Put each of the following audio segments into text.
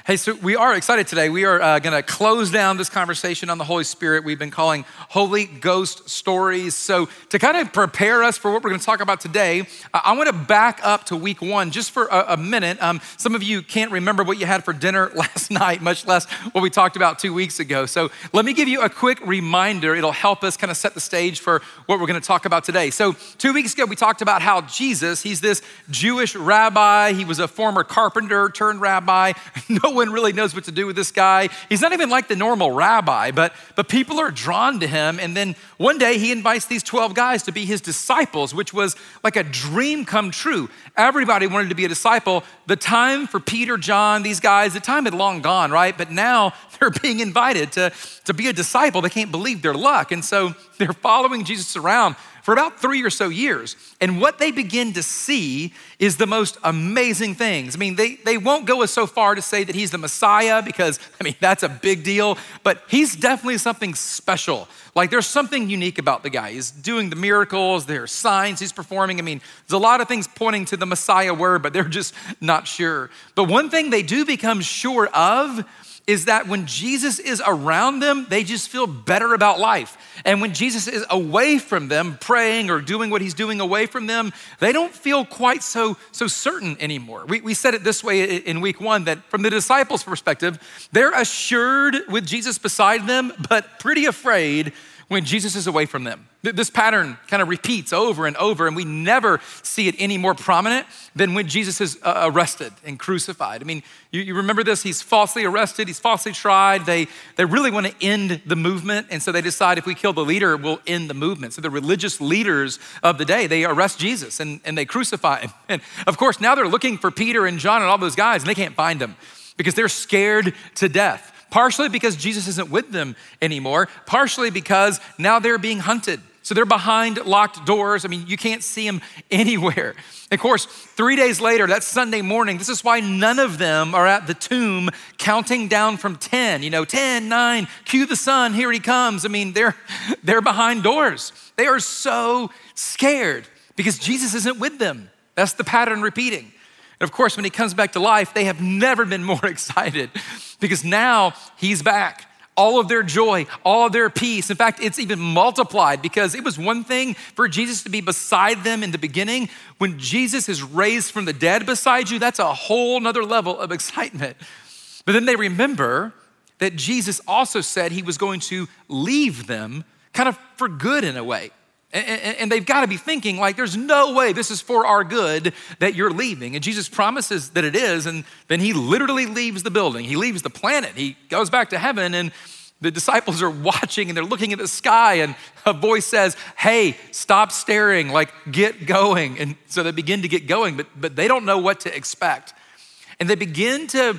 Hey, so we are excited today. We are going to close down this conversation on the Holy Spirit we've been calling Holy Ghost Stories. So to kind of prepare us for what we're going to talk about today, I want to back up to week one just for a minute. Some of you can't remember what you had for dinner last night, much less what we talked about 2 weeks ago. So let me give you a quick reminder. It'll help us kind of set the stage for what we're going to talk about today. So 2 weeks ago, we talked about how Jesus, he's this Jewish rabbi. He was a former carpenter turned rabbi. No one really knows what to do with this guy. He's not even like the normal rabbi, but people are drawn to him. And then one day he invites these 12 guys to be his disciples, which was like a dream come true. Everybody wanted to be a disciple. The time for Peter, John, these guys, the time had long gone, right? But now they're being invited to be a disciple. They can't believe their luck. And so they're following Jesus around for about 3 or so years. And what they begin to see is the most amazing things. I mean, they won't go as so far to say that he's the Messiah because, that's a big deal, but he's definitely something special. Like there's something unique about the guy. He's doing the miracles, there are signs he's performing. There's a lot of things pointing to the Messiah word, but they're just not sure. But one thing they do become sure of is that when Jesus is around them, they just feel better about life. And when Jesus is away from them, praying or doing what he's doing away from them, they don't feel quite so certain anymore. We said it this way in week one, that from the disciples' perspective, they're assured with Jesus beside them, but pretty afraid when Jesus is away from them. This pattern kind of repeats over and over, and we never see it any more prominent than when Jesus is arrested and crucified. You remember this, he's falsely arrested, he's falsely tried. They really want to end the movement, and so they decide if we kill the leader, we'll end the movement. So the religious leaders of the day, they arrest Jesus and they crucify him. And of course, now they're looking for Peter and John and all those guys, and they can't find them because they're scared to death. Partially because Jesus isn't with them anymore, partially because now they're being hunted. So they're behind locked doors. You can't see them anywhere. Of course, 3 days later, that Sunday morning, this is why none of them are at the tomb counting down from 10. 10, 9, cue the sun, here he comes. They're behind doors. They are so scared because Jesus isn't with them. That's the pattern repeating. And of course, when he comes back to life, they have never been more excited because now he's back. All of their joy, all of their peace. In fact, it's even multiplied because it was one thing for Jesus to be beside them in the beginning. When Jesus is raised from the dead beside you, that's a whole nother level of excitement. But then they remember that Jesus also said he was going to leave them kind of for good in a way. And they've got to be thinking like, there's no way this is for our good that you're leaving. And Jesus promises that it is. And then he literally leaves the building. He leaves the planet. He goes back to heaven and the disciples are watching and they're looking at the sky and a voice says, hey, stop staring, like get going. And so they begin to get going, but they don't know what to expect. And they begin to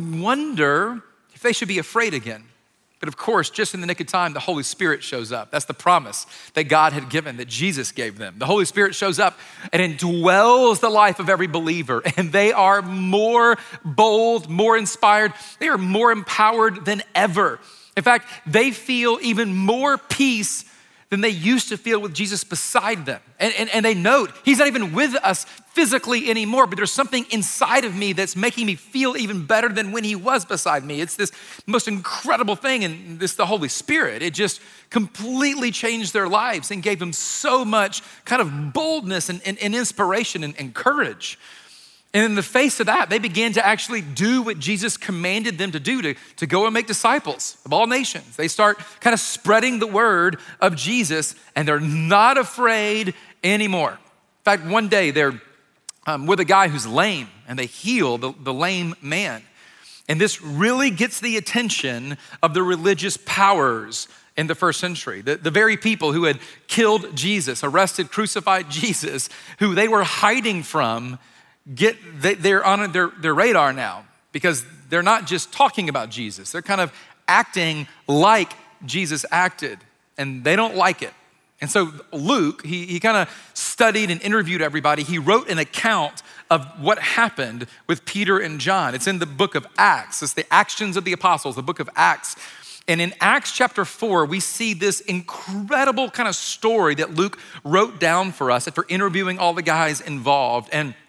wonder if they should be afraid again. But of course, just in the nick of time, the Holy Spirit shows up. That's the promise that God had given, that Jesus gave them. The Holy Spirit shows up and indwells the life of every believer. And they are more bold, more inspired. They are more empowered than ever. In fact, they feel even more peace than they used to feel with Jesus beside them. And they note, he's not even with us physically anymore, but there's something inside of me that's making me feel even better than when he was beside me. It's this most incredible thing, and this the Holy Spirit. It just completely changed their lives and gave them so much kind of boldness and inspiration and courage. And in the face of that, they began to actually do what Jesus commanded them to do, to go and make disciples of all nations. They start kind of spreading the word of Jesus, and they're not afraid anymore. In fact, one day they're with a guy who's lame, and they heal the lame man. And this really gets the attention of the religious powers in the first century. The very people who had killed Jesus, arrested, crucified Jesus, who they were hiding from, they're on their radar now because they're not just talking about Jesus. They're kind of acting like Jesus acted, and they don't like it. And so Luke, he kind of studied and interviewed everybody. He wrote an account of what happened with Peter and John. It's in the book of Acts. It's the Actions of the Apostles, the book of Acts. And in Acts chapter 4, we see this incredible kind of story that Luke wrote down for us after interviewing all the guys involved. And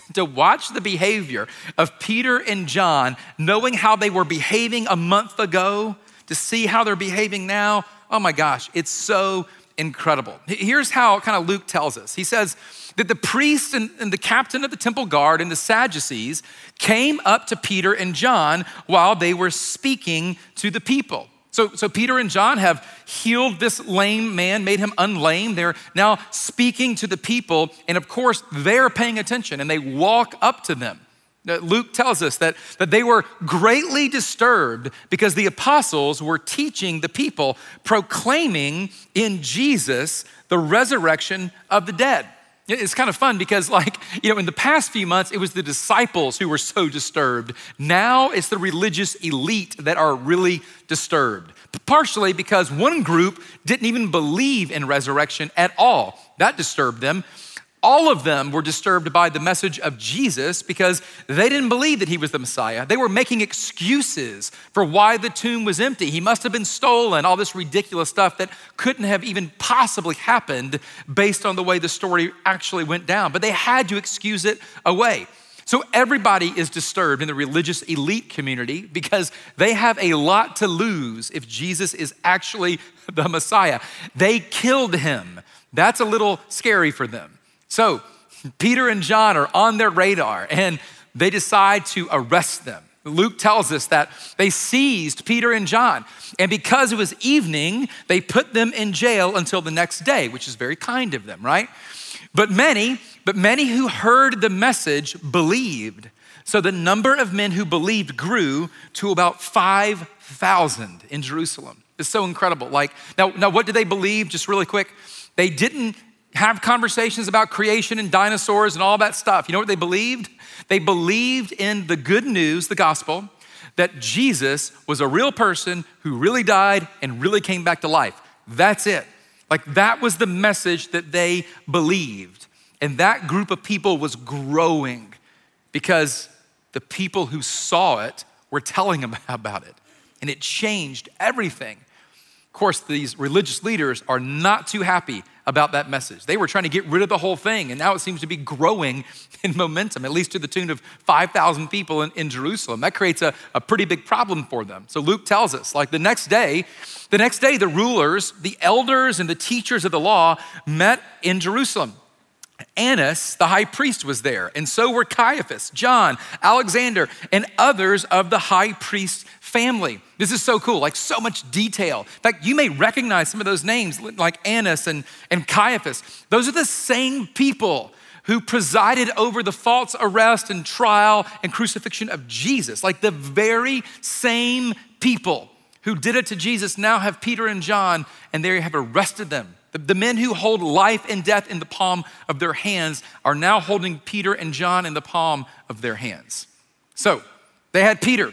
to watch the behavior of Peter and John, knowing how they were behaving a month ago, to see how they're behaving now. Oh my gosh, it's so incredible. Here's how kind of Luke tells us. He says that the priest and the captain of the temple guard and the Sadducees came up to Peter and John while they were speaking to the people. So Peter and John have healed this lame man, made him unlame. They're now speaking to the people, and of course, they're paying attention, and they walk up to them. Luke tells us that they were greatly disturbed because the apostles were teaching the people, proclaiming in Jesus the resurrection of the dead. It's kind of fun because in the past few months, it was the disciples who were so disturbed. Now it's the religious elite that are really disturbed. Partially because one group didn't even believe in resurrection at all. That disturbed them. All of them were disturbed by the message of Jesus because they didn't believe that he was the Messiah. They were making excuses for why the tomb was empty. He must have been stolen, all this ridiculous stuff that couldn't have even possibly happened based on the way the story actually went down. But they had to excuse it away. So everybody is disturbed in the religious elite community because they have a lot to lose if Jesus is actually the Messiah. They killed him. That's a little scary for them. So Peter and John are on their radar and they decide to arrest them. Luke tells us that they seized Peter and John, and because it was evening, they put them in jail until the next day, which is very kind of them, right? But many who heard the message believed. So the number of men who believed grew to about 5,000 in Jerusalem. It's so incredible. Now what did they believe? Just really quick. They didn't have conversations about creation and dinosaurs and all that stuff. You know what they believed? They believed in the good news, the gospel, that Jesus was a real person who really died and really came back to life. That's it. That was the message that they believed. And that group of people was growing because the people who saw it were telling them about it. And it changed everything. Of course, these religious leaders are not too happy about that message. They were trying to get rid of the whole thing, and now it seems to be growing in momentum, at least to the tune of 5,000 people in Jerusalem. That creates a pretty big problem for them. So Luke tells us, the next day, the rulers, the elders, and the teachers of the law met in Jerusalem. Annas, the high priest, was there, and so were Caiaphas, John, Alexander, and others of the high priest family. This is so cool, so much detail. In fact, you may recognize some of those names, like Annas and Caiaphas. Those are the same people who presided over the false arrest and trial and crucifixion of Jesus. The very same people who did it to Jesus now have Peter and John, and they have arrested them. The men who hold life and death in the palm of their hands are now holding Peter and John in the palm of their hands. So they had Peter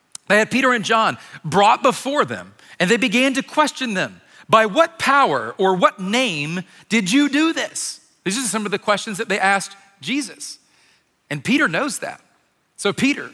and John brought before them, and they began to question them. By what power or what name did you do this? These are some of the questions that they asked Jesus. And Peter knows that. So Peter,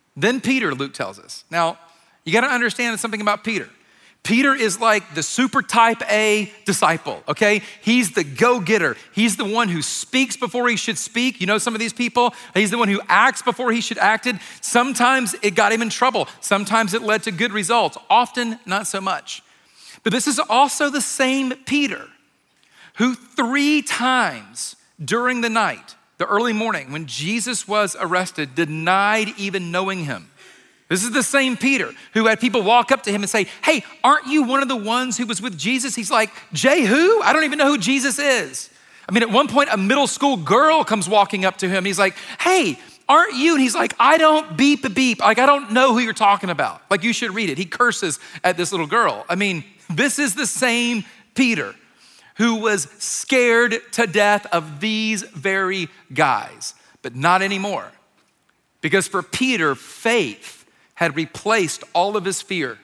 Luke tells us. Now, you gotta understand something about Peter. Peter is like the super type A disciple, okay? He's the go-getter. He's the one who speaks before he should speak. You know some of these people? He's the one who acts before he should act. Sometimes it got him in trouble. Sometimes it led to good results. Often, not so much. But this is also the same Peter who 3 times during the night, the early morning, when Jesus was arrested, denied even knowing him. This is the same Peter who had people walk up to him and say, hey, aren't you one of the ones who was with Jesus? He's like, Jay who? I don't even know who Jesus is. At one point, a middle school girl comes walking up to him. He's like, hey, aren't you? And he's like, I don't beep a beep. I don't know who you're talking about. You should read it. He curses at this little girl. This is the same Peter who was scared to death of these very guys, but not anymore. Because for Peter, faith had replaced all of his fear.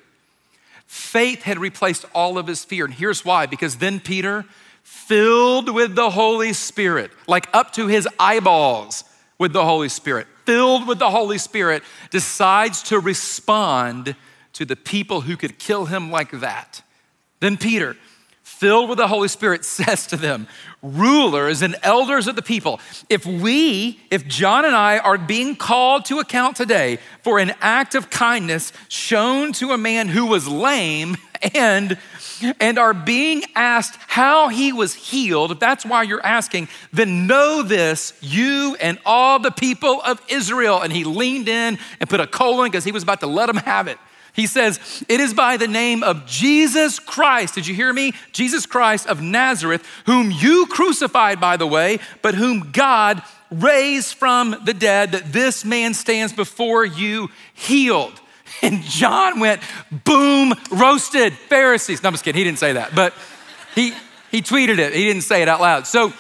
Faith had replaced all of his fear. And here's why, because then Peter, filled with the Holy Spirit, up to his eyeballs with the Holy Spirit, filled with the Holy Spirit, decides to respond to the people who could kill him like that. Then Peter, filled with the Holy Spirit, says to them, rulers and elders of the people, if John and I are being called to account today for an act of kindness shown to a man who was lame and are being asked how he was healed, if that's why you're asking, then know this, you and all the people of Israel. And he leaned in and put a colon because he was about to let them have it. He says, it is by the name of Jesus Christ, did you hear me? Jesus Christ of Nazareth, whom you crucified, by the way, but whom God raised from the dead, that this man stands before you healed. And John went, boom, roasted, Pharisees. No, I'm just kidding, he didn't say that, but he tweeted it. He didn't say it out loud. So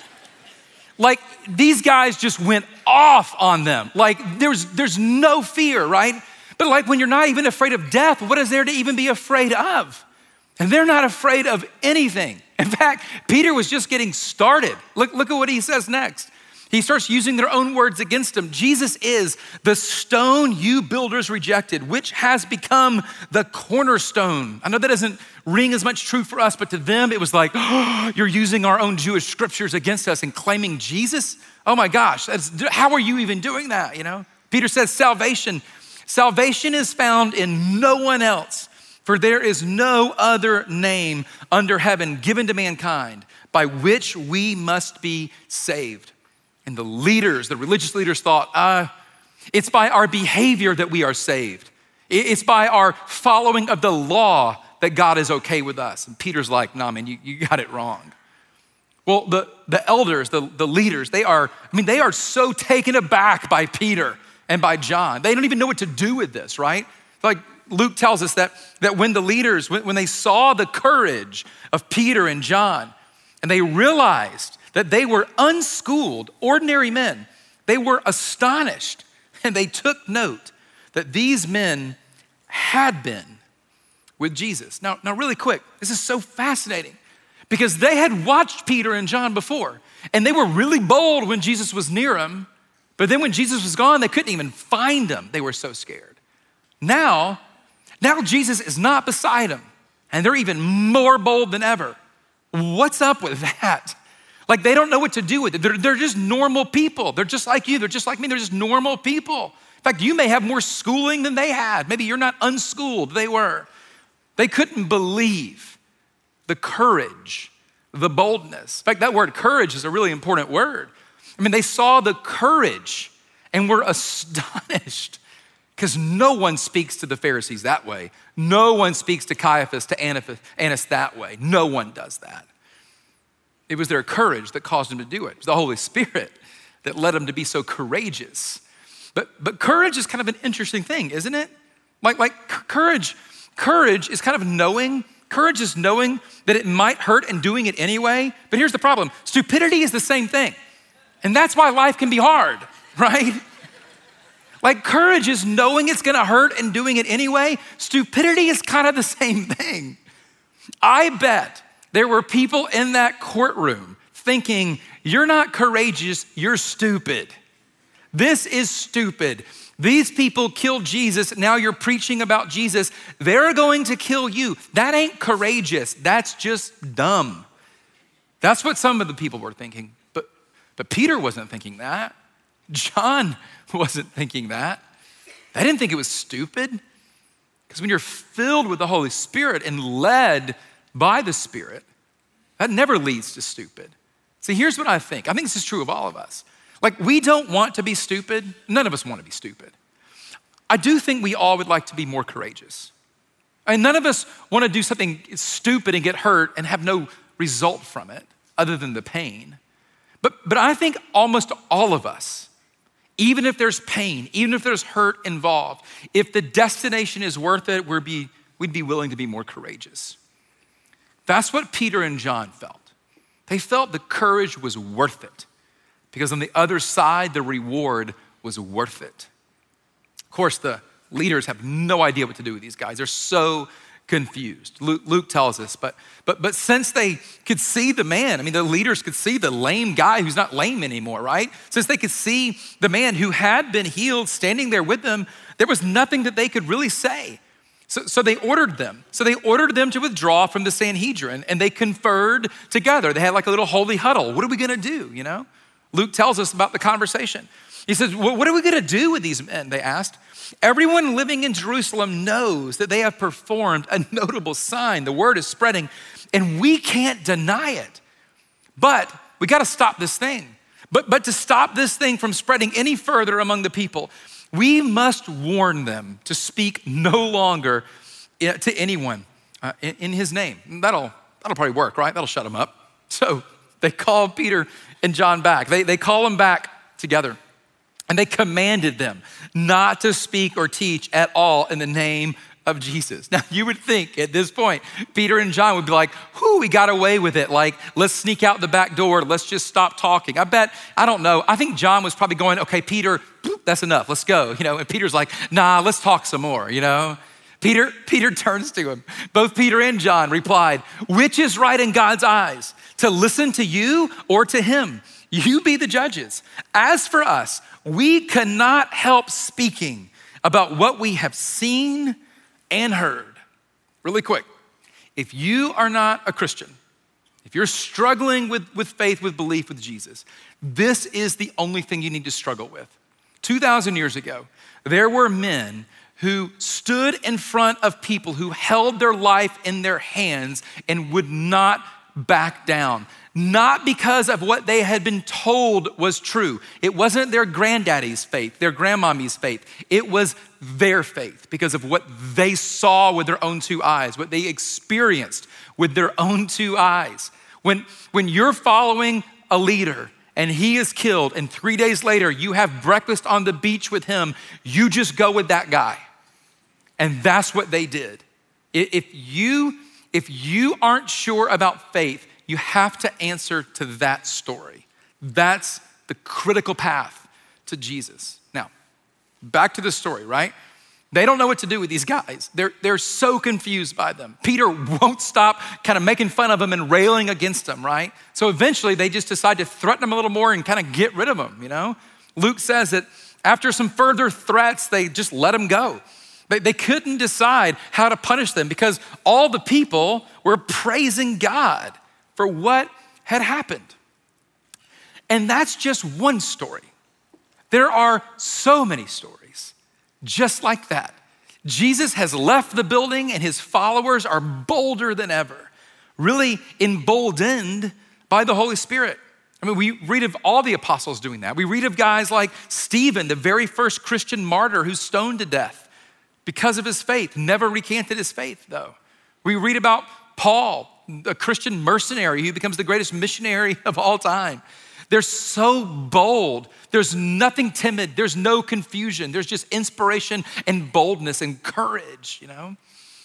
like these guys just went off on them. Like there's no fear, right? But like when you're not even afraid of death, what is there to even be afraid of? And they're not afraid of anything. In fact, Peter was just getting started. Look at what he says next. He starts using their own words against him. Jesus is the stone you builders rejected, which has become the cornerstone. I know that doesn't ring as much true for us, but to them it was like, oh, you're using our own Jewish scriptures against us and claiming Jesus? Oh my gosh, how are you even doing that, you know? Peter says salvation is found in no one else, for there is no other name under heaven given to mankind by which we must be saved. And the religious leaders thought, it's by our behavior that we are saved. It's by our following of the law that God is okay with us. And Peter's like, nah, man, you got it wrong. Well, the elders, the leaders, they are so taken aback by Peter and by John. They don't even know what to do with this, right? Like Luke tells us that when the leaders, when they saw the courage of Peter and John, and they realized that they were unschooled, ordinary men, they were astonished, and they took note that these men had been with Jesus. Now really quick, this is so fascinating because they had watched Peter and John before, and they were really bold when Jesus was near them. But then when Jesus was gone, they couldn't even find him. They were so scared. Now Jesus is not beside them, and they're even more bold than ever. What's up with that? Like they don't know what to do with it. They're just normal people. They're just like you. They're just like me. They're just normal people. In fact, you may have more schooling than they had. Maybe you're not unschooled. They were. They couldn't believe the courage, the boldness. In fact, that word courage is a really important word. I mean, they saw the courage and were astonished because no one speaks to the Pharisees that way. No one speaks to Caiaphas, to Annas that way. No one does that. It was their courage that caused them to do it. It was the Holy Spirit that led them to be so courageous. But courage is kind of an interesting thing, isn't it? Like courage is kind of knowing. Courage is knowing that it might hurt and doing it anyway. But here's the problem. Stupidity is the same thing. And that's why life can be hard, right? Like courage is knowing it's gonna hurt and doing it anyway. Stupidity is kind of the same thing. I bet there were people in that courtroom thinking, you're not courageous, you're stupid. This is stupid. These people killed Jesus, now you're preaching about Jesus. They're going to kill you. That ain't courageous, that's just dumb. That's what some of the people were thinking. But Peter wasn't thinking that. John wasn't thinking that. They didn't think it was stupid. Because when you're filled with the Holy Spirit and led by the Spirit, that never leads to stupid. See, here's what I think. I think this is true of all of us. Like, we don't want to be stupid. None of us want to be stupid. I do think we all would like to be more courageous. And none of us want to do something stupid and get hurt and have no result from it other than the pain. But I think almost all of us, even if there's pain, even if there's hurt involved, if the destination is worth it, we'd be willing to be more courageous. That's what Peter and John felt. They felt the courage was worth it because on the other side, the reward was worth it. Of course, the leaders have no idea what to do with these guys. They're so confused. Luke tells us, but since they could see the man, I mean, the leaders could see the lame guy who's not lame anymore, right? Since they could see the man who had been healed standing there with them, there was nothing that they could really say. So they ordered them. So they ordered them to withdraw from the Sanhedrin, and they conferred together. They had like a little holy huddle. What are we gonna do, you know? Luke tells us about the conversation. He says, what are we gonna do with these men, they asked. Everyone living in Jerusalem knows that they have performed a notable sign. The word is spreading, and we can't deny it. But we gotta stop this thing. But to stop this thing from spreading any further among the people, we must warn them to speak no longer to anyone in his name. That'll probably work, right? That'll shut them up. So they call Peter and John back. They call them back together, and they commanded them not to speak or teach at all in the name of Jesus. Now, you would think at this point, Peter and John would be like, whoo, we got away with it. Like, let's sneak out the back door. Let's just stop talking. I don't know. I think John was probably going, okay, Peter, that's enough. Let's go. You know, and Peter's like, nah, let's talk some more, you know? Peter turns to him. Both Peter and John replied, which is right in God's eyes, to listen to you or to him? You be the judges. As for us, we cannot help speaking about what we have seen and heard. Really quick, if you are not a Christian, if you're struggling with faith, with belief with Jesus, this is the only thing you need to struggle with. 2,000 years ago, there were men who stood in front of people who held their life in their hands and would not back down. Not because of what they had been told was true. It wasn't their granddaddy's faith, their grandmommy's faith. It was their faith because of what they saw with their own two eyes, what they experienced with their own two eyes. When you're following a leader and he is killed and 3 days later you have breakfast on the beach with him, you just go with that guy. And that's what they did. If you aren't sure about faith, you have to answer to that story. That's the critical path to Jesus. Now, back to the story, right? They don't know what to do with these guys. They're so confused by them. Peter won't stop kind of making fun of them and railing against them, right? So eventually they just decide to threaten them a little more and kind of get rid of them, you know? Luke says that after some further threats, they just let them go. They couldn't decide how to punish them because all the people were praising God for what had happened. And that's just one story. There are so many stories just like that. Jesus has left the building and his followers are bolder than ever, really emboldened by the Holy Spirit. I mean, we read of all the apostles doing that. We read of guys like Stephen, the very first Christian martyr who's stoned to death because of his faith, never recanted his faith though. We read about Paul, a Christian mercenary who becomes the greatest missionary of all time. They're so bold. There's nothing timid. There's no confusion. There's just inspiration and boldness and courage, you know?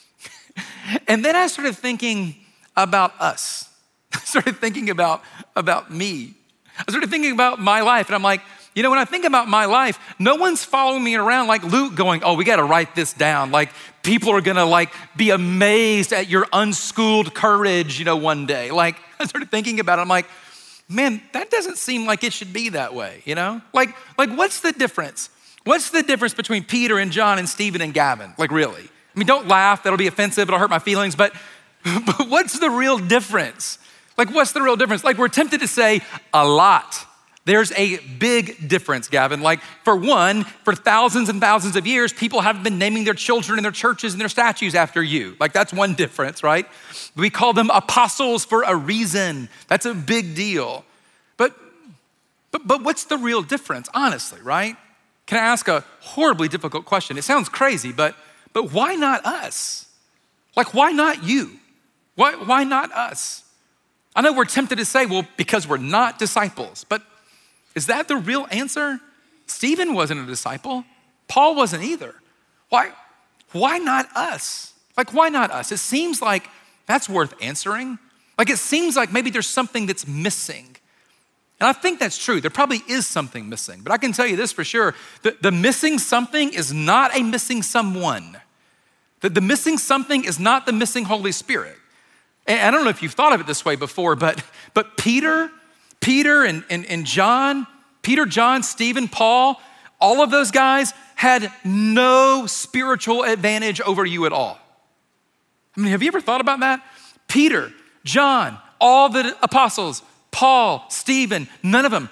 And then I started thinking about us. I started thinking about me. I started thinking about my life, and I'm like, you know, when I think about my life, no one's following me around like Luke going, oh, we got to write this down. Like people are going to like be amazed at your unschooled courage, you know, one day. Like I started thinking about it. I'm like, man, that doesn't seem like it should be that way, you know? Like what's the difference? What's the difference between Peter and John and Stephen and Gavin? Like really? I mean, don't laugh. That'll be offensive. It'll hurt my feelings. But what's the real difference? Like what's the real difference? Like we're tempted to say a lot. There's a big difference, Gavin. Like for one, for thousands and thousands of years, people have been naming their children and their churches and their statues after you. Like that's one difference, right? We call them apostles for a reason. That's a big deal. But what's the real difference, honestly, right? Can I ask a horribly difficult question? It sounds crazy, but why not us? Like why not you? Why not us? I know we're tempted to say, well, because we're not disciples, but is that the real answer? Stephen wasn't a disciple. Paul wasn't either. Why not us? Like, why not us? It seems like that's worth answering. Like, it seems like maybe there's something that's missing. And I think that's true. There probably is something missing. But I can tell you this for sure. The missing something is not a missing someone. The missing something is not the missing Holy Spirit. And I don't know if you've thought of it this way before, but Peter and John, Stephen, Paul, all of those guys had no spiritual advantage over you at all. I mean, have you ever thought about that? Peter, John, all the apostles, Paul, Stephen, none of them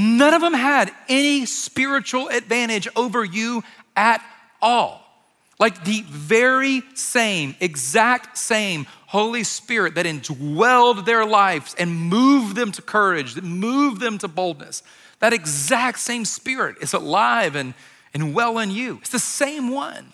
had any spiritual advantage over you at all. Like the very same, exact same Holy Spirit that indwelled their lives and moved them to courage, that moved them to boldness, that exact same Spirit is alive and well in you. It's the same one.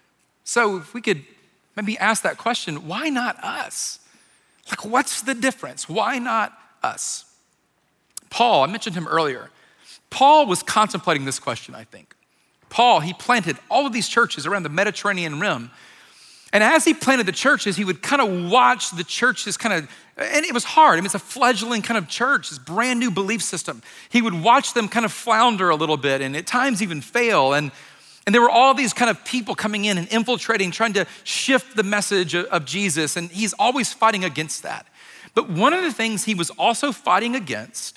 So if we could maybe ask that question, why not us? Like, what's the difference? Why not us? Paul, I mentioned him earlier. Paul was contemplating this question, I think. Paul, he planted all of these churches around the Mediterranean rim. And as he planted the churches, he would kind of watch the churches and it was hard. I mean, it's a fledgling kind of church, this brand new belief system. He would watch them kind of flounder a little bit and at times even fail. And there were all these kind of people coming in and infiltrating, trying to shift the message of Jesus. And he's always fighting against that. But one of the things he was also fighting against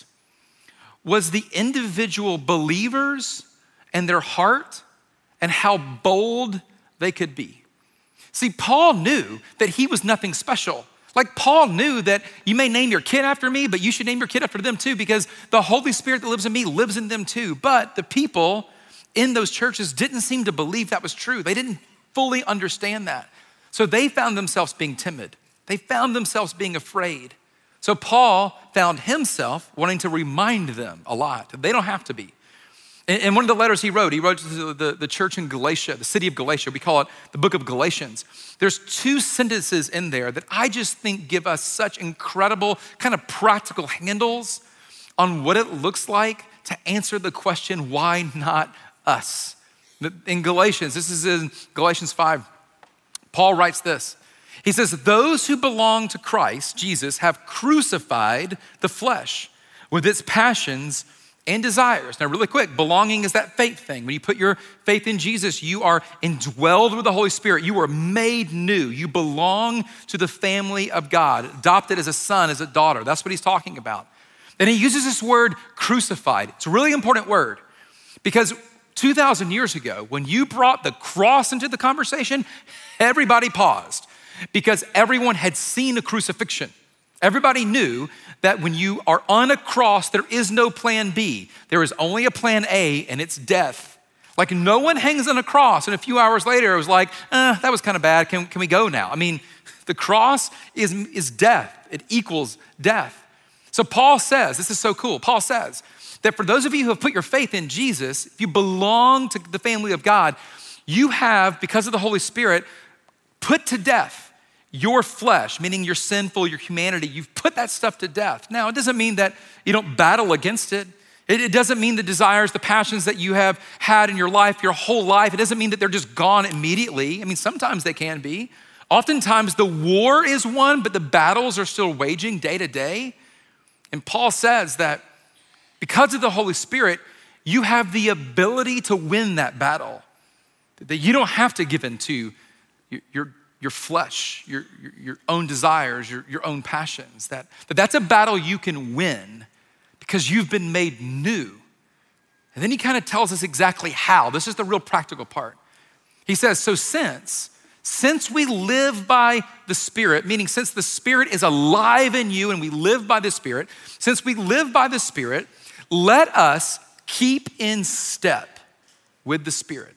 was the individual believers and their heart and how bold they could be. See, Paul knew that he was nothing special. Like Paul knew that you may name your kid after me, but you should name your kid after them too, because the Holy Spirit that lives in me lives in them too. But the people in those churches didn't seem to believe that was true. They didn't fully understand that. So they found themselves being timid. They found themselves being afraid. So Paul found himself wanting to remind them a lot. They don't have to be. In one of the letters he wrote to the church in Galatia, the city of Galatia. We call it the book of Galatians. There's 2 sentences in there that I just think give us such incredible kind of practical handles on what it looks like to answer the question, why not us? In Galatians, this is in Galatians 5, Paul writes this. He says, those who belong to Christ, Jesus, have crucified the flesh with its passions and desires. Now, really quick, belonging is that faith thing. When you put your faith in Jesus, you are indwelled with the Holy Spirit. You are made new. You belong to the family of God, adopted as a son, as a daughter. That's what he's talking about. And he uses this word crucified. It's a really important word because 2,000 years ago, when you brought the cross into the conversation, everybody paused because everyone had seen a crucifixion. Everybody knew that when you are on a cross, there is no plan B. There is only a plan A, and it's death. Like no one hangs on a cross, and a few hours later, it was like, that was kind of bad. Can we go now? I mean, the cross is death. It equals death. So Paul says, this is so cool. Paul says that for those of you who have put your faith in Jesus, if you belong to the family of God, you have, because of the Holy Spirit, put to death your flesh, meaning your sinful, your humanity. You've put that stuff to death. Now, it doesn't mean that you don't battle against it. It doesn't mean the desires, the passions that you have had in your life, your whole life, it doesn't mean that they're just gone immediately. I mean, sometimes they can be. Oftentimes the war is won, but the battles are still waging day to day. And Paul says that because of the Holy Spirit, you have the ability to win that battle. That you don't have to give in to your flesh, your own desires, your own passions. That's a battle you can win because you've been made new. And then he kind of tells us exactly how. This is the real practical part. He says, so since we live by the Spirit, meaning since the Spirit is alive in you and we live by the Spirit, since we live by the Spirit, let us keep in step with the Spirit.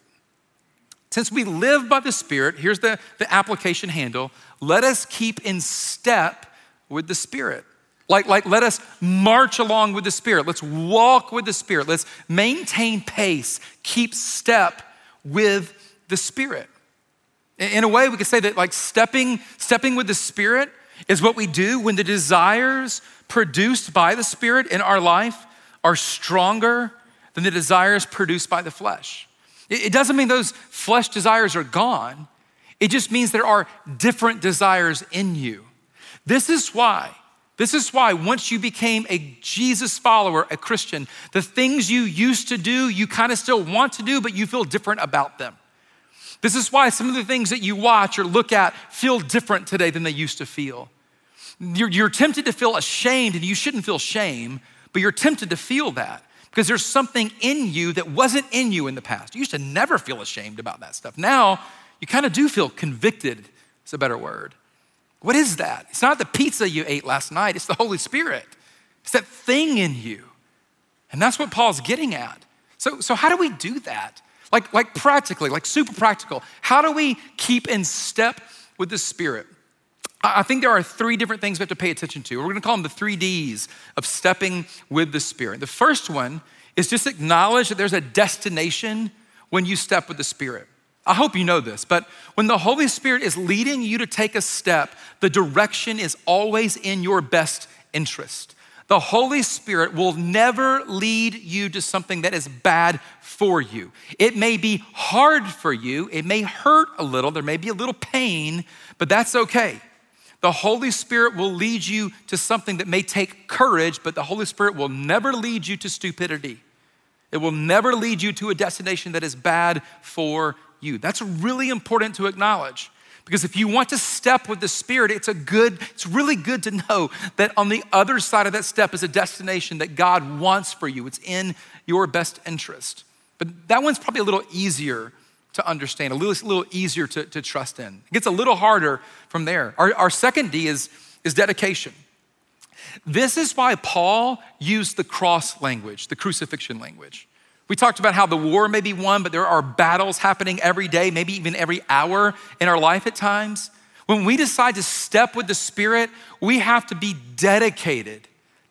Since we live by the Spirit, here's the application handle, let us keep in step with the Spirit. Like let us march along with the Spirit. Let's walk with the Spirit. Let's maintain pace, keep step with the Spirit. In a way, we could say that like stepping with the Spirit is what we do when the desires produced by the Spirit in our life are stronger than the desires produced by the flesh. It doesn't mean those flesh desires are gone. It just means there are different desires in you. This is why once you became a Jesus follower, a Christian, the things you used to do, you kind of still want to do, but you feel different about them. This is why some of the things that you watch or look at feel different today than they used to feel. You're tempted to feel ashamed, and you shouldn't feel shame, but you're tempted to feel that because there's something in you that wasn't in you in the past. You used to never feel ashamed about that stuff. Now, you kind of do feel convicted, is a better word. What is that? It's not the pizza you ate last night, it's the Holy Spirit. It's that thing in you. And that's what Paul's getting at. So how do we do that? Like practically, like super practical. How do we keep in step with the Spirit? I think there are three different things we have to pay attention to. We're gonna call them the 3 Ds of stepping with the Spirit. The first one is just acknowledge that there's a destination when you step with the Spirit. I hope you know this, but when the Holy Spirit is leading you to take a step, the direction is always in your best interest. The Holy Spirit will never lead you to something that is bad for you. It may be hard for you, it may hurt a little, there may be a little pain, but that's okay. The Holy Spirit will lead you to something that may take courage, but the Holy Spirit will never lead you to stupidity. It will never lead you to a destination that is bad for you. That's really important to acknowledge, because if you want to step with the Spirit, it's really good to know that on the other side of that step is a destination that God wants for you. It's in your best interest. But that one's probably a little easier to understand, a little easier to trust in. It gets a little harder from there. Our second D is dedication. This is why Paul used the cross language, the crucifixion language. We talked about how the war may be won, but there are battles happening every day, maybe even every hour in our life at times. When we decide to step with the Spirit, we have to be dedicated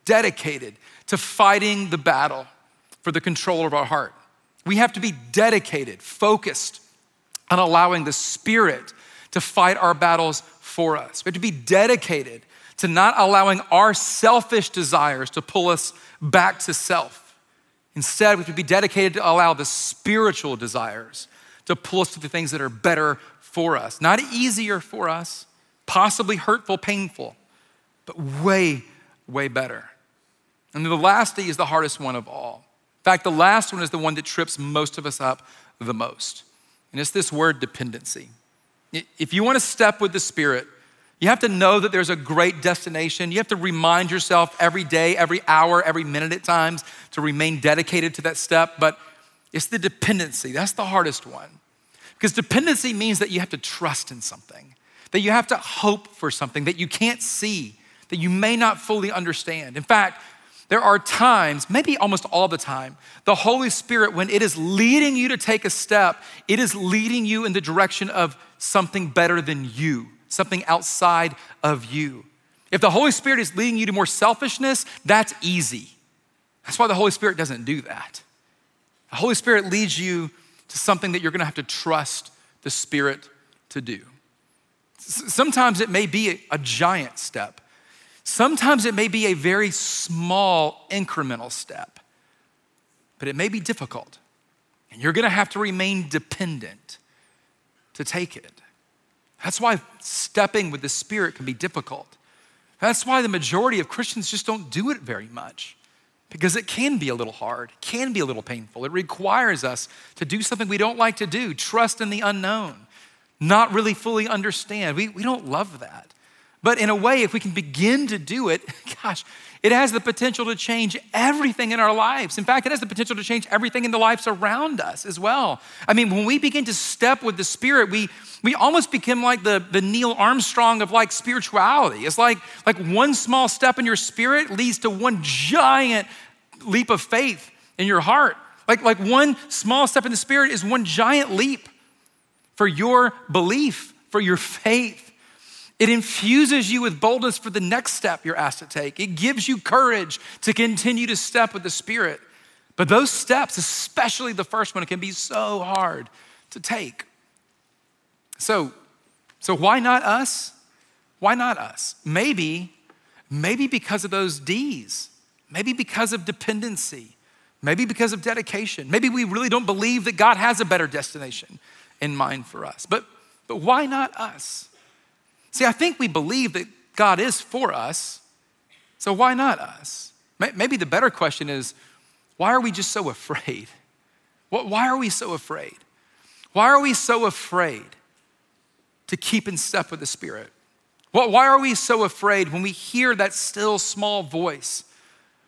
to fighting the battle for the control of our heart. We have to be dedicated, focused on allowing the Spirit to fight our battles for us. We have to be dedicated to not allowing our selfish desires to pull us back to self. Instead, we have to be dedicated to allow the spiritual desires to pull us to the things that are better for us. Not easier for us, possibly hurtful, painful, but way, way better. And then the last D is the hardest one of all. In fact, the last one is the one that trips most of us up the most. And it's this word dependency. If you want to step with the Spirit, you have to know that there's a great destination. You have to remind yourself every day, every hour, every minute at times to remain dedicated to that step. But it's the dependency. That's the hardest one. Because dependency means that you have to trust in something, that you have to hope for something that you can't see, that you may not fully understand. In fact, there are times, maybe almost all the time, the Holy Spirit, when it is leading you to take a step, it is leading you in the direction of something better than you, something outside of you. If the Holy Spirit is leading you to more selfishness, that's easy. That's why the Holy Spirit doesn't do that. The Holy Spirit leads you to something that you're gonna have to trust the Spirit to do. Sometimes it may be a giant step. Sometimes it may be a very small incremental step, but it may be difficult. And you're gonna have to remain dependent to take it. That's why stepping with the Spirit can be difficult. That's why the majority of Christians just don't do it very much, because it can be a little hard, can be a little painful. It requires us to do something we don't like to do, trust in the unknown, not really fully understand. We don't love that. But in a way, if we can begin to do it, gosh, it has the potential to change everything in our lives. In fact, it has the potential to change everything in the lives around us as well. I mean, when we begin to step with the Spirit, we almost become like the Neil Armstrong of like spirituality. It's like one small step in your spirit leads to one giant leap of faith in your heart. Like one small step in the Spirit is one giant leap for your belief, for your faith. It infuses you with boldness for the next step you're asked to take. It gives you courage to continue to step with the Spirit. But those steps, especially the first one, can be so hard to take. So why not us? Why not us? Maybe because of those D's. Maybe because of dependency. Maybe because of dedication. Maybe we really don't believe that God has a better destination in mind for us. But why not us? See, I think we believe that God is for us, so why not us? Maybe the better question is, why are we just so afraid? Why are we so afraid? Why are we so afraid to keep in step with the Spirit? Why are we so afraid when we hear that still small voice?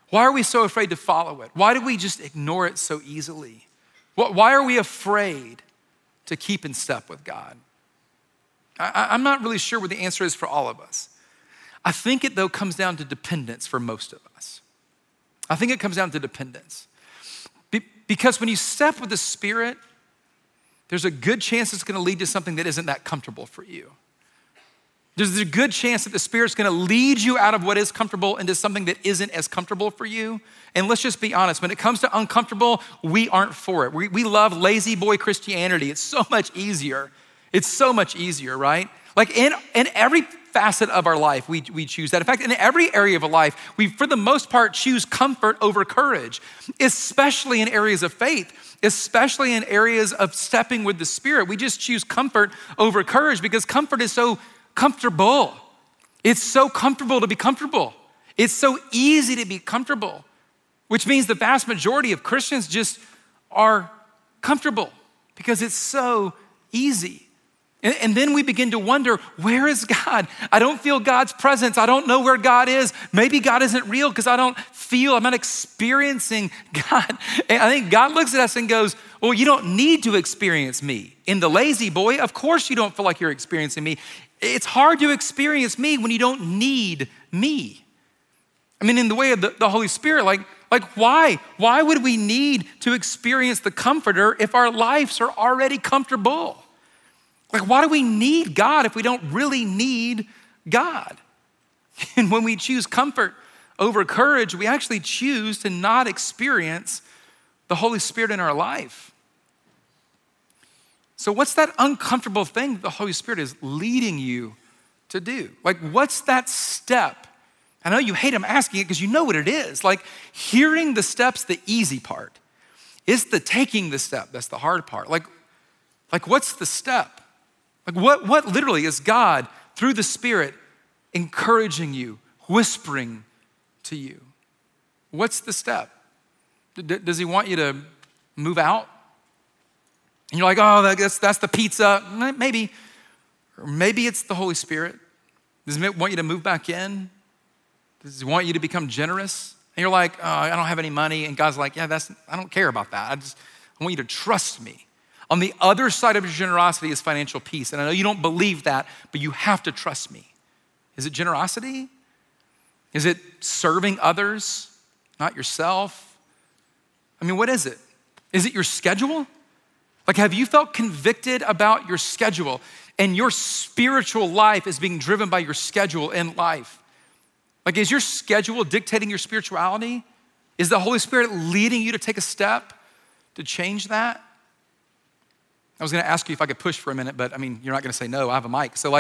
Why are we so afraid to follow it? Why do we just ignore it so easily? Why are we afraid to keep in step with God? I'm not really sure what the answer is for all of us. I think it, though, comes down to dependence for most of us. I think it comes down to dependence. Because when you step with the Spirit, there's a good chance it's gonna lead to something that isn't that comfortable for you. There's a good chance that the Spirit's gonna lead you out of what is comfortable into something that isn't as comfortable for you. And let's just be honest, when it comes to uncomfortable, we aren't for it. We love lazy boy Christianity. It's so much easier. It's so much easier, right? Like in every facet of our life, we choose that. In fact, in every area of our life, we, for the most part, choose comfort over courage, especially in areas of faith, especially in areas of stepping with the Spirit. We just choose comfort over courage because comfort is so comfortable. It's so comfortable to be comfortable. It's so easy to be comfortable, which means the vast majority of Christians just are comfortable because it's so easy. And then we begin to wonder, where is God? I don't feel God's presence. I don't know where God is. Maybe God isn't real because I'm not experiencing God. And I think God looks at us and goes, well, you don't need to experience me. In the lazy boy, of course you don't feel like you're experiencing me. It's hard to experience me when you don't need me. I mean, in the way of the Holy Spirit, like why? Why would we need to experience the Comforter if our lives are already comfortable? Like, why do we need God if we don't really need God? And when we choose comfort over courage, we actually choose to not experience the Holy Spirit in our life. So what's that uncomfortable thing that the Holy Spirit is leading you to do? Like, what's that step? I know you hate him asking it because you know what it is. Like, hearing the step's the easy part. It's the taking the step that's the hard part. Like what's the step? Like what literally is God, through the Spirit, encouraging you, whispering to you? What's the step? Does he want you to move out? And you're like, oh, that's the pizza. Maybe. Or maybe it's the Holy Spirit. Does he want you to move back in? Does he want you to become generous? And you're like, oh, I don't have any money. And God's like, yeah, I don't care about that. I want you to trust me. On the other side of your generosity is financial peace. And I know you don't believe that, but you have to trust me. Is it generosity? Is it serving others, not yourself? I mean, what is it? Is it your schedule? Like, have you felt convicted about your schedule and your spiritual life is being driven by your schedule in life? Like, is your schedule dictating your spirituality? Is the Holy Spirit leading you to take a step to change that? I was gonna ask you if I could push for a minute, but I mean, you're not gonna say no, I have a mic. So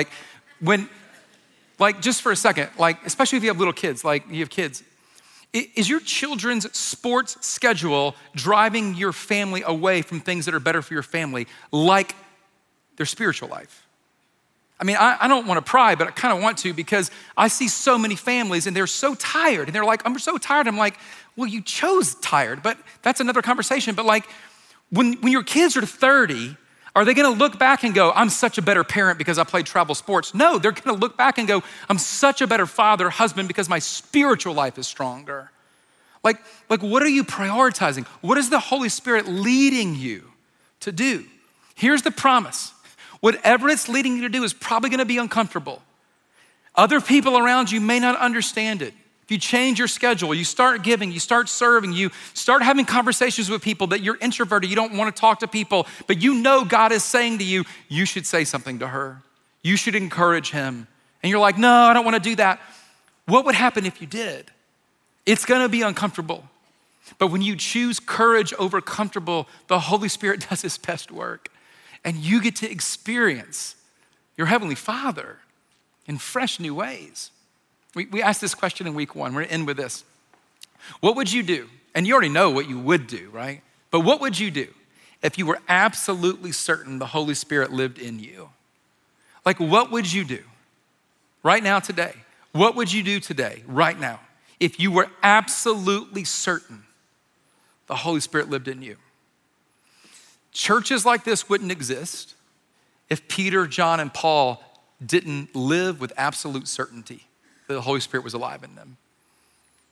just for a second, especially if you have little kids, you have kids, is your children's sports schedule driving your family away from things that are better for your family, like their spiritual life? I mean, I don't wanna pry, but I kinda want to because I see so many families and they're so tired and they're like, I'm so tired. I'm like, well, you chose tired, but that's another conversation. But when your kids are 30, are they gonna look back and go, I'm such a better parent because I played travel sports? No, they're gonna look back and go, I'm such a better father, husband because my spiritual life is stronger. Like what are you prioritizing? What is the Holy Spirit leading you to do? Here's the promise. Whatever it's leading you to do is probably gonna be uncomfortable. Other people around you may not understand it. If you change your schedule, you start giving, you start serving, you start having conversations with people that you're introverted, you don't want to talk to people, but you know God is saying to you, you should say something to her. You should encourage him. And you're like, no, I don't want to do that. What would happen if you did? It's going to be uncomfortable. But when you choose courage over comfortable, the Holy Spirit does his best work. And you get to experience your Heavenly Father in fresh new ways. We asked this question in week 1. We're gonna end with this. What would you do? And you already know what you would do, right? But what would you do if you were absolutely certain the Holy Spirit lived in you? Like, what would you do right now, today? What would you do today, right now, if you were absolutely certain the Holy Spirit lived in you? Churches like this wouldn't exist if Peter, John, and Paul didn't live with absolute certainty that the Holy Spirit was alive in them.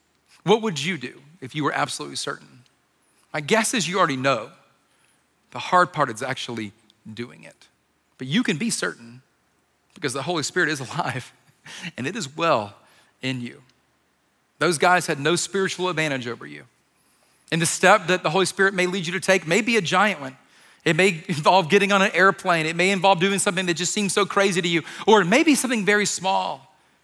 What would you do if you were absolutely certain? My guess is you already know. The hard part is actually doing it. But you can be certain because the Holy Spirit is alive and it is well in you. Those guys had no spiritual advantage over you. And the step that the Holy Spirit may lead you to take may be a giant one. It may involve getting on an airplane. It may involve doing something that just seems so crazy to you. Or it may be something very small.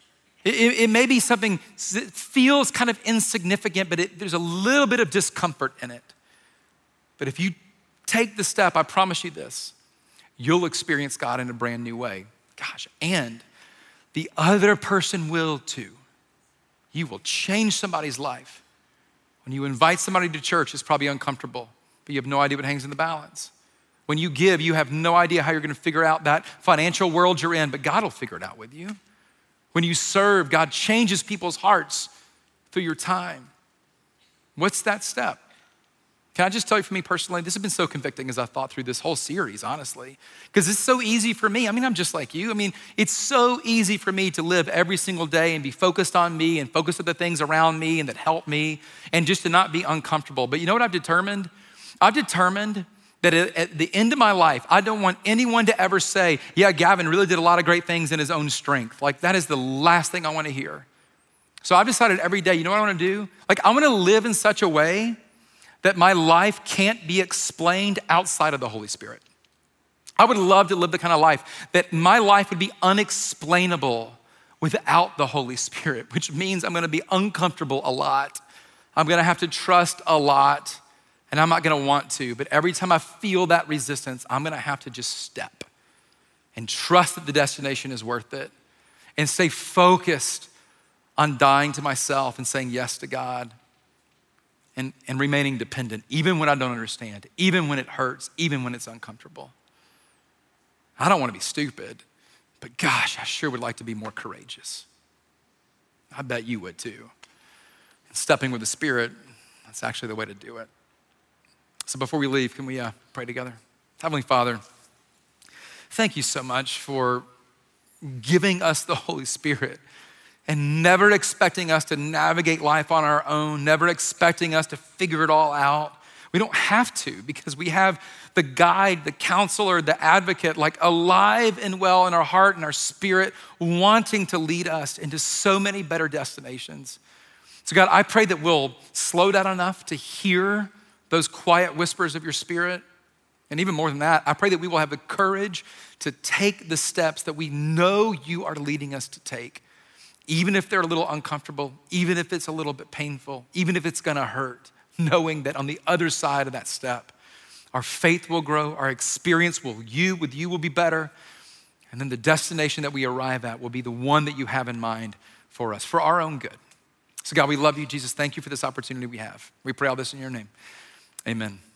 It may be something that feels kind of insignificant, but there's a little bit of discomfort in it. But if you take the step, I promise you this, you'll experience God in a brand new way. Gosh, and the other person will too. You will change somebody's life. When you invite somebody to church, it's probably uncomfortable, but you have no idea what hangs in the balance. When you give, you have no idea how you're gonna figure out that financial world you're in, but God will figure it out with you. When you serve, God changes people's hearts through your time. What's that step? Can I just tell you for me personally, this has been so convicting as I thought through this whole series, honestly, because it's so easy for me. I'm just like you. It's so easy for me to live every single day and be focused on me and focused on the things around me and that help me and just to not be uncomfortable. But you know what I've determined? I've determined that at the end of my life, I don't want anyone to ever say, yeah, Gavin really did a lot of great things in his own strength. Like that is the last thing I want to hear. So I've decided every day, you know what I want to do? I want to live in such a way that my life can't be explained outside of the Holy Spirit. I would love to live the kind of life that my life would be unexplainable without the Holy Spirit, which means I'm gonna be uncomfortable a lot. I'm gonna have to trust a lot, and I'm not gonna want to, but every time I feel that resistance, I'm gonna have to just step and trust that the destination is worth it and stay focused on dying to myself and saying yes to God. And remaining dependent, even when I don't understand, even when it hurts, even when it's uncomfortable. I don't want to be stupid, but gosh, I sure would like to be more courageous. I bet you would too. And stepping with the Spirit, that's actually the way to do it. So before we leave, can we pray together? Heavenly Father, thank you so much for giving us the Holy Spirit and never expecting us to navigate life on our own, never expecting us to figure it all out. We don't have to because we have the guide, the counselor, the advocate, alive and well in our heart and our spirit, wanting to lead us into so many better destinations. So God, I pray that we'll slow down enough to hear those quiet whispers of your Spirit. And even more than that, I pray that we will have the courage to take the steps that we know you are leading us to take. Even if they're a little uncomfortable, even if it's a little bit painful, even if it's gonna hurt, knowing that on the other side of that step, our faith will grow, our experience with you will be better, and then the destination that we arrive at will be the one that you have in mind for us, for our own good. So God, we love you, Jesus. Thank you for this opportunity we have. We pray all this in your name. Amen.